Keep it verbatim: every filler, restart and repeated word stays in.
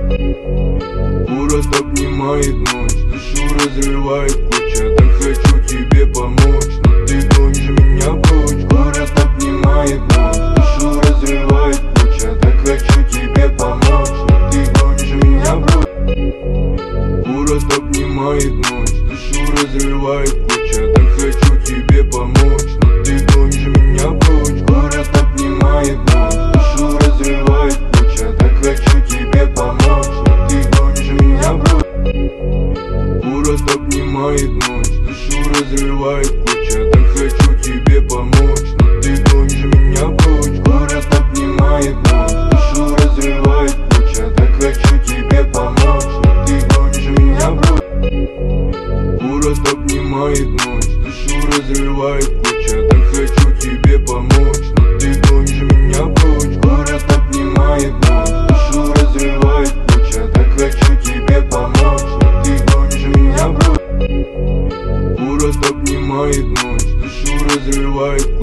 Город обнимает ночь, душу разрывает куча. Так хочу тебе помочь, но ты гонишь меня прочь. Город обнимает ночь, душу разрывает куча. Так хочу тебе помочь, но ты гонишь меня прочь. Город обнимает ночь, душу разрывает куча. Так хочу тебе помочь, но ты гонишь меня прочь. Город обнимает ночь, душу разрывает куча. Так хочу тебе помочь, но ты гонишь меня прочь. Город обнимает ночь, душу разрывает куча. Так хочу тебе помочь, но ты гонишь меня прочь. Город обнимает ночь, душу разрывает куча. Так хочу тебе помочь, но ты гонишь меня прочь. Город обнимает ночь, душу разрывает куча. Так хочу тебе помочь, но ты гонишь меня прочь. Город обнимает ночь, душу разрывает куча. Так хочу тебе помочь, но ты гонишь меня прочь. Город обнимает ночь, душу разрывает